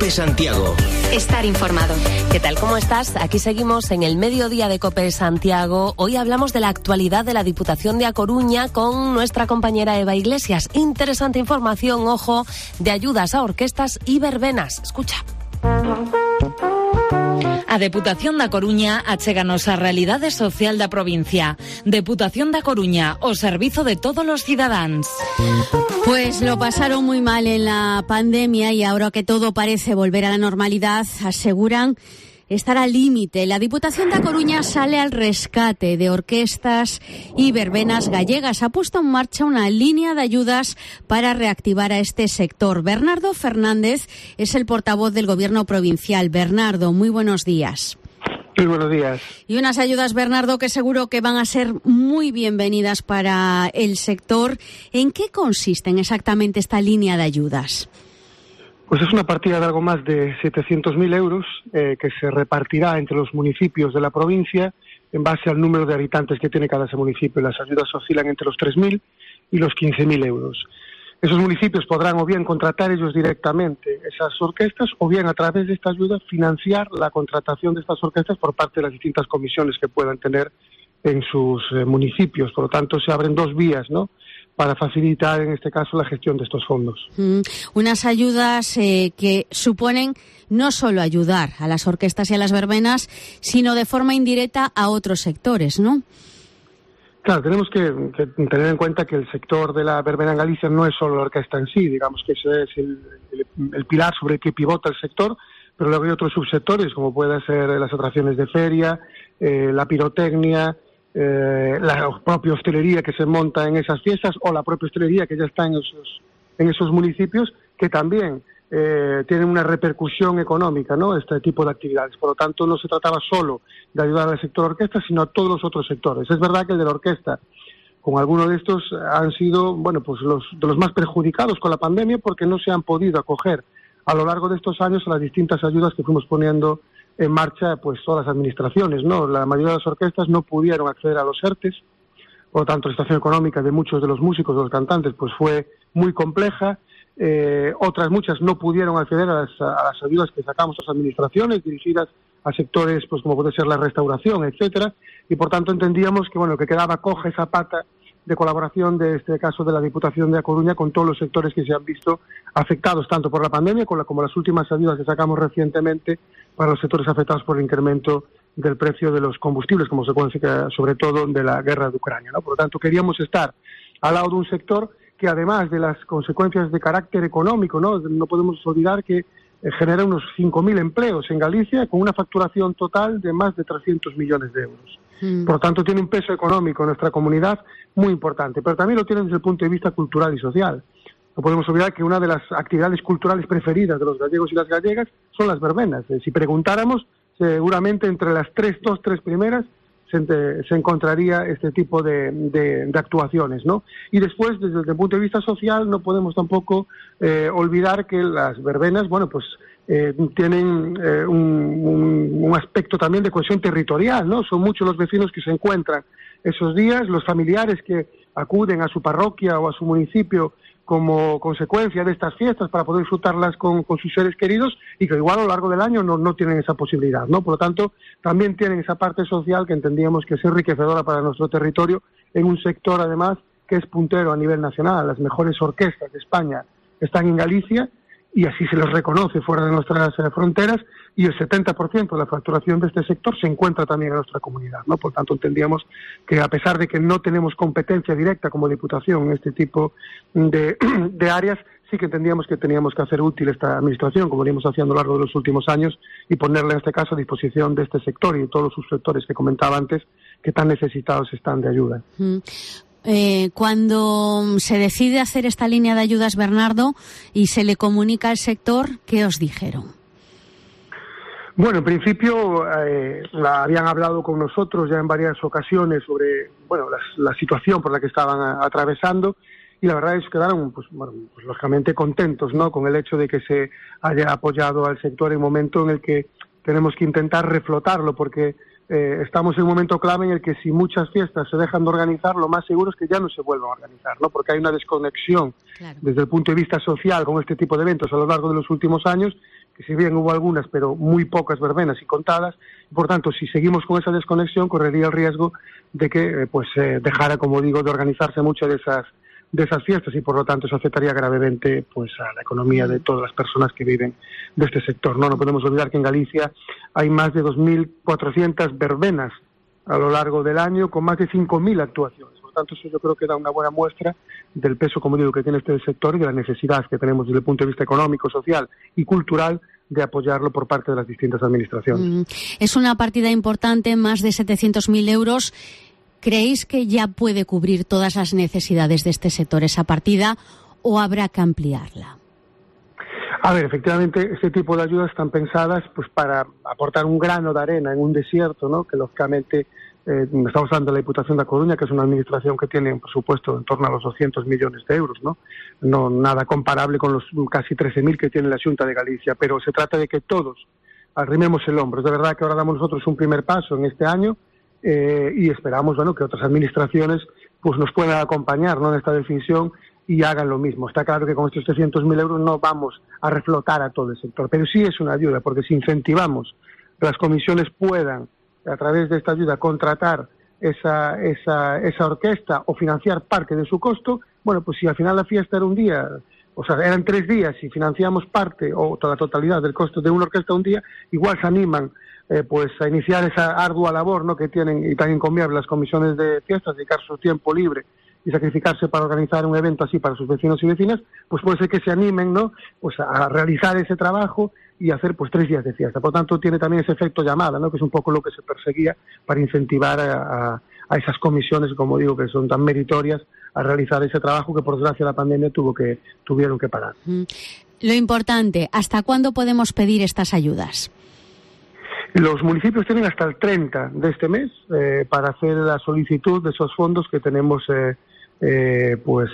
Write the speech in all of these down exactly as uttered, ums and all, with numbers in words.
COPE Santiago. Estar informado. ¿Qué tal? ¿Cómo estás? Aquí seguimos en el mediodía de COPE Santiago. Hoy hablamos de la actualidad de la Diputación de A Coruña con nuestra compañera Eva Iglesias. Interesante información, ojo, de ayudas a orquestas y verbenas. Escucha. A Deputación da Coruña achéganos a realidade social da provincia. Deputación da Coruña, o servizo de todos los cidadáns. Pues lo pasaron muy mal en la pandemia y ahora que todo parece volver a la normalidad, aseguran estar al límite. La Diputación da Coruña sale al rescate de orquestas y verbenas gallegas. Ha puesto en marcha una línea de ayudas para reactivar a este sector. Bernardo Fernández es el portavoz del Gobierno provincial. Bernardo, muy buenos días. Muy buenos días. Y unas ayudas, Bernardo, que seguro que van a ser muy bienvenidas para el sector. ¿En qué consisten exactamente esta línea de ayudas? Pues es una partida de algo más de setecientos mil euros eh, que se repartirá entre los municipios de la provincia en base al número de habitantes que tiene cada ese municipio. Las ayudas oscilan entre los tres mil y los quince mil euros. Esos municipios podrán o bien contratar ellos directamente esas orquestas o bien a través de esta ayuda financiar la contratación de estas orquestas por parte de las distintas comisiones que puedan tener en sus eh, municipios. Por lo tanto, se abren dos vías, ¿no?, para facilitar, en este caso, la gestión de estos fondos. Mm, unas ayudas eh, que suponen no solo ayudar a las orquestas y a las verbenas, sino de forma indirecta a otros sectores, ¿no? Claro, tenemos que, que tener en cuenta que el sector de la verbena en Galicia no es solo la orquesta en sí, digamos que ese es el, el, el pilar sobre el que pivota el sector, pero luego hay otros subsectores, como pueden ser las atracciones de feria, eh, la pirotecnia, Eh, la propia hostelería que se monta en esas fiestas o la propia hostelería que ya está en esos, en esos municipios, que también eh, tienen una repercusión económica, ¿no?, este tipo de actividades. Por lo tanto, no se trataba solo de ayudar al sector orquesta, sino a todos los otros sectores. Es verdad que el de la orquesta, con algunos de estos, han sido, bueno, pues los de los más perjudicados con la pandemia porque no se han podido acoger a lo largo de estos años a las distintas ayudas que fuimos poniendo en marcha, pues todas las administraciones, ¿no? La mayoría de las orquestas no pudieron acceder a los ERTES, por lo tanto la situación económica de muchos de los músicos, de los cantantes, pues fue muy compleja. Eh, otras muchas no pudieron acceder a las, a las ayudas que sacamos las administraciones dirigidas a sectores, pues como puede ser la restauración, etcétera, y por tanto entendíamos que, bueno, que quedaba coja esa pata de colaboración de este caso de la Diputación de A Coruña con todos los sectores que se han visto afectados tanto por la pandemia como, la, como las últimas ayudas que sacamos recientemente para los sectores afectados por el incremento del precio de los combustibles como consecuencia sobre todo de la guerra de Ucrania, ¿no? Por lo tanto, queríamos estar al lado de un sector que además de las consecuencias de carácter económico, no, no podemos olvidar que eh, genera unos cinco mil empleos en Galicia con una facturación total de más de trescientos millones de euros. Mm. Por lo tanto, tiene un peso económico en nuestra comunidad muy importante, pero también lo tiene desde el punto de vista cultural y social. No podemos olvidar que una de las actividades culturales preferidas de los gallegos y las gallegas son las verbenas. Eh, si preguntáramos, seguramente entre las tres, dos, tres primeras se, se encontraría este tipo de, de, de actuaciones, ¿no? Y después, desde el punto de vista social, no podemos tampoco eh, olvidar que las verbenas, bueno, pues eh, tienen eh, un, un, un aspecto también de cohesión territorial, ¿no? Son muchos los vecinos que se encuentran esos días, los familiares que acuden a su parroquia o a su municipio como consecuencia de estas fiestas para poder disfrutarlas con, con sus seres queridos y que igual a lo largo del año no, no tienen esa posibilidad, ¿no? Por lo tanto, también tienen esa parte social que entendíamos que es enriquecedora para nuestro territorio en un sector, además, que es puntero a nivel nacional. Las mejores orquestas de España están en Galicia y así se los reconoce fuera de nuestras eh, fronteras, y el setenta por ciento de la facturación de este sector se encuentra también en nuestra comunidad, ¿no? Por tanto, entendíamos que a pesar de que no tenemos competencia directa como Diputación en este tipo de, de áreas, sí que entendíamos que teníamos que hacer útil esta administración, como venimos haciendo a lo largo de los últimos años, y ponerla en este caso a disposición de este sector y de todos los subsectores que comentaba antes, que tan necesitados están de ayuda. Mm. Eh, cuando se decide hacer esta línea de ayudas, Bernardo, y se le comunica al sector, ¿qué os dijeron? Bueno, en principio eh, la habían hablado con nosotros ya en varias ocasiones sobre, bueno, la, la situación por la que estaban a, atravesando, y la verdad es que quedaron, pues, bueno, pues lógicamente contentos, ¿no?, con el hecho de que se haya apoyado al sector en un momento en el que tenemos que intentar reflotarlo, porque eh, estamos en un momento clave en el que si muchas fiestas se dejan de organizar, lo más seguro es que ya no se vuelvan a organizar, ¿no? Porque hay una desconexión claro. desde el punto de vista social con este tipo de eventos a lo largo de los últimos años, que si bien hubo algunas, pero muy pocas verbenas y contadas, y por tanto, si seguimos con esa desconexión, correría el riesgo de que eh, pues eh, dejara, como digo, de organizarse muchas de esas de esas fiestas y por lo tanto eso afectaría gravemente pues a la economía de todas las personas que viven de este sector. No, no podemos olvidar que en Galicia hay más de dos mil cuatrocientas verbenas a lo largo del año con más de cinco mil actuaciones. Por lo tanto, eso yo creo que da una buena muestra del peso, como digo, que tiene este sector y de la necesidad que tenemos desde el punto de vista económico, social y cultural de apoyarlo por parte de las distintas administraciones. Mm, es una partida importante, más de setecientos mil euros. ¿Creéis que ya puede cubrir todas las necesidades de este sector esa partida o habrá que ampliarla? A ver, efectivamente, este tipo de ayudas están pensadas pues para aportar un grano de arena en un desierto, ¿no? Que lógicamente eh, estamos hablando de la Diputación de A Coruña, que es una administración que tiene un presupuesto en torno a los doscientos millones de euros, ¿no? No nada comparable con los casi trece mil que tiene la Xunta de Galicia, pero se trata de que todos arrimemos el hombro. Es de verdad que ahora damos nosotros un primer paso en este año. Eh, y esperamos bueno que otras administraciones pues nos puedan acompañar, ¿no?, en esta definición y hagan lo mismo. Está claro que con estos trescientos mil euros no vamos a reflotar a todo el sector, pero sí es una ayuda, porque si incentivamos que las comisiones puedan, a través de esta ayuda, contratar esa, esa, esa orquesta o financiar parte de su costo, bueno, pues si al final la fiesta era un día, o sea, eran tres días y financiamos parte o toda la totalidad del costo de una orquesta un día, igual se animan Eh, pues a iniciar esa ardua labor, ¿no?, que tienen y tan encomiable las comisiones de fiestas, dedicar su tiempo libre y sacrificarse para organizar un evento así para sus vecinos y vecinas, pues puede ser que se animen, ¿no?, pues a realizar ese trabajo y hacer pues tres días de fiesta. Por tanto, tiene también ese efecto llamada, ¿no?, que es un poco lo que se perseguía para incentivar a, a, a esas comisiones, como digo, que son tan meritorias, a realizar ese trabajo que por desgracia la pandemia tuvo que tuvieron que parar. Mm. Lo importante, ¿hasta cuándo podemos pedir estas ayudas? Los municipios tienen hasta el treinta de este mes eh, para hacer la solicitud de esos fondos que tenemos eh, eh, pues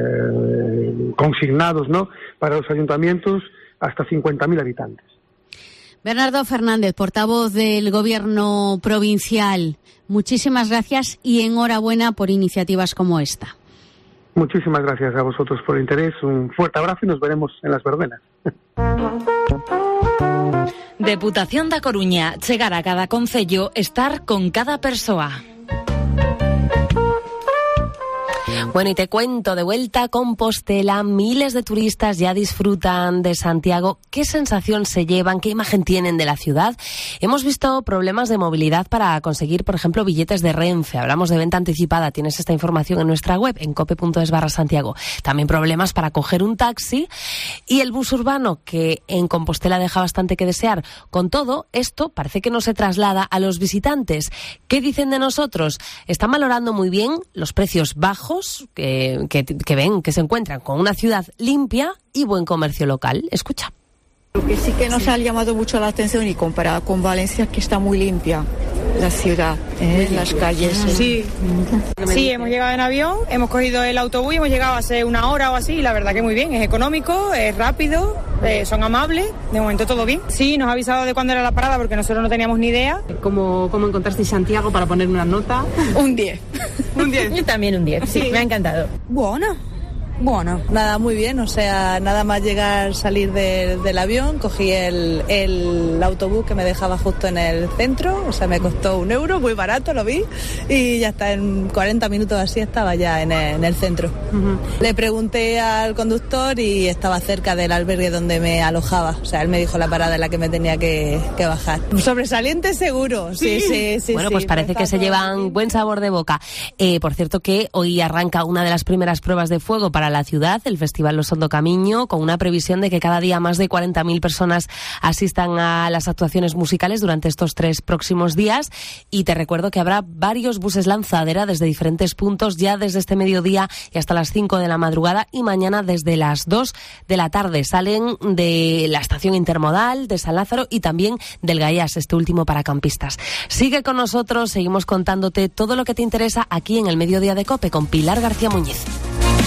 eh, consignados, ¿no?, para los ayuntamientos hasta cincuenta mil habitantes. Bernardo Fernández, portavoz del Gobierno provincial, muchísimas gracias y enhorabuena por iniciativas como esta. Muchísimas gracias a vosotros por el interés, un fuerte abrazo y nos veremos en las verbenas. Deputación da Coruña, chegar a cada concello, estar con cada persoa. Bueno, y te cuento, de vuelta a Compostela, miles de turistas ya disfrutan de Santiago. ¿Qué sensación se llevan? ¿Qué imagen tienen de la ciudad? Hemos visto problemas de movilidad para conseguir, por ejemplo, billetes de Renfe. Hablamos de venta anticipada. Tienes esta información en nuestra web, en cope punto es barra Santiago. También problemas para coger un taxi y el bus urbano, que en Compostela deja bastante que desear. Con todo, esto parece que no se traslada a los visitantes. ¿Qué dicen de nosotros? Están valorando muy bien los precios bajos, Que, que, que ven, que se encuentran con una ciudad limpia y buen comercio local. Escucha. Lo que sí que nos sí. ha llamado mucho la atención, y comparado con Valencia, que está muy limpia la ciudad, ¿eh? Las calles. Sí. Sí, hemos llegado en avión, hemos cogido el autobús y hemos llegado hace una hora o así, y la verdad que muy bien, es económico, es rápido, eh, son amables, de momento todo bien. Sí, nos ha avisado de cuándo era la parada porque nosotros no teníamos ni idea. ¿Cómo, cómo encontrasteis Santiago para poner una nota? Un diez. Un diez. Yo también un diez, sí, sí, me ha encantado. Bueno. Bueno, nada, muy bien, o sea, nada más llegar, salir de, del avión, cogí el, el autobús que me dejaba justo en el centro, o sea, me costó un euro, muy barato, lo vi, y ya está, en cuarenta minutos así estaba ya en el, en el centro. Uh-huh. Le pregunté al conductor y estaba cerca del albergue donde me alojaba, o sea, él me dijo la parada en la que me tenía que, que bajar. Sobresaliente seguro, sí, sí, sí. sí bueno, sí, pues parece que se llevan bien. Buen sabor de boca. Eh, por cierto que hoy arranca una de las primeras pruebas de fuego para la ciudad, el Festival Los Hondo Camiño, con una previsión de que cada día más de cuarenta mil personas asistan a las actuaciones musicales durante estos tres próximos días. Y te recuerdo que habrá varios buses lanzadera desde diferentes puntos ya desde este mediodía y hasta las cinco de la madrugada, y mañana desde las dos de la tarde. Salen de la estación intermodal de San Lázaro y también del Gaiás, este último para campistas. Sigue con nosotros, seguimos contándote todo lo que te interesa aquí en el Mediodía de COPE con Pilar García Muñiz.